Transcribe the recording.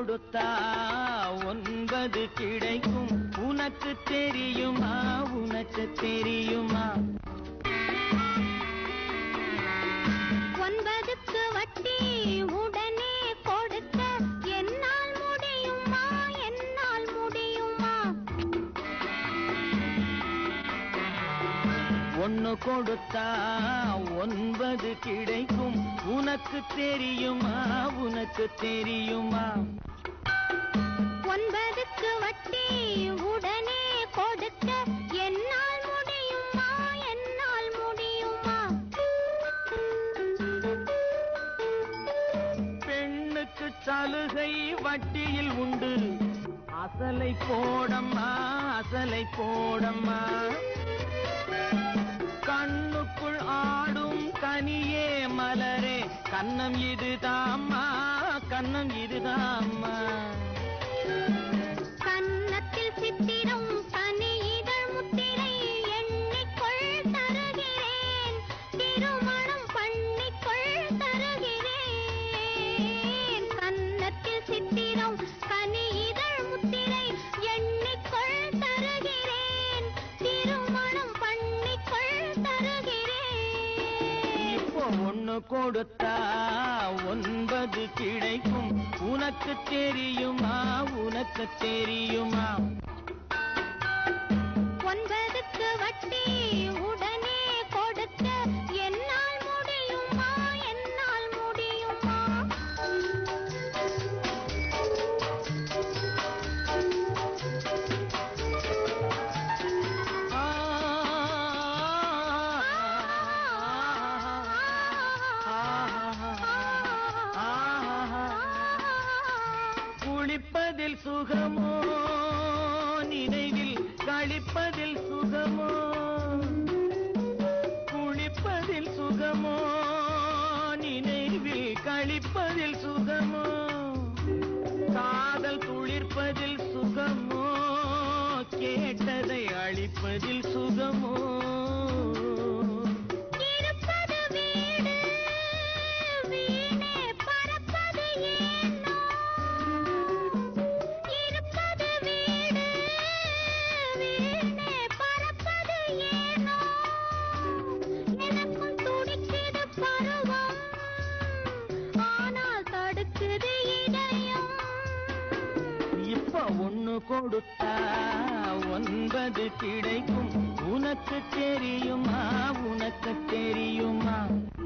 கொடுத்தா 9 கிடைக்கும் உனக்கு தெரியுமா உனக்கு தெரியுமா 9க்கு வட்டி உடனே கொடுக்க என்னால் முடியுமா என்னால் முடியுமா 1 கொடுத்தா 9 கிடைக்கும் உனக்கு தெரியுமா உனக்கு தெரியுமா 9க்கு வட்டி உடனே கொடுக்க என்னால் முடியுமா என்னால் முடியுமா பெண்ணுக்கு சலுகை வட்டியில் உண்டு அசலை போடம்மா அசலை போடம்மா கண்ணுக்குள் ஆடும் கனியே மலரே கன்னம் இதுதாம்மா கன்னம் இதுதாம்மா கன்னத்தில் சித்திரம் கனி இதழ் முத்திரை எண்ணிக்கொள் தருகிறேன் திருமணம் பண்ணிக்கொள் தருகிறேன் கன்னத்தில் சித்திரம் கனி இதழ் முத்திரை எண்ணிக்கொள் தருகிறேன் திருமணம் பண்ணிக்கொள் தருகிறேன் இப்போ 1 கொடுத்தா 9 கிடைக்கும் உனக்கு தெரியுமா உனக்கு தெரியுமா 9க்கு வட்டி உடனே கொடுக்க என்னால் முடியுமா என்னால் முடியுமா குளிப்பதில் சுகமோ நினைவில் கழிப்பதில் சுகமோ குளிப்பதில் சுகமோ நினைவில் கழிப்பதில் சுகமோ காதல் துளிர்ப்பதில் சுகமோ கேட்டதை அழிப்பதில் சுகமோ இருப்பது வீடு வீணே பறப்பது ஏனோ இருப்பது வீடு வீணே பறப்பது ஏனோ எனக்கும் துடிக்குது பருவம் ஆனால் தடுக்குது இதயம் இப்ப 1 கொடுத்தா 9 கிடைக்கும் உனக்கு தெரியுமா உனக்கு தெரியுமா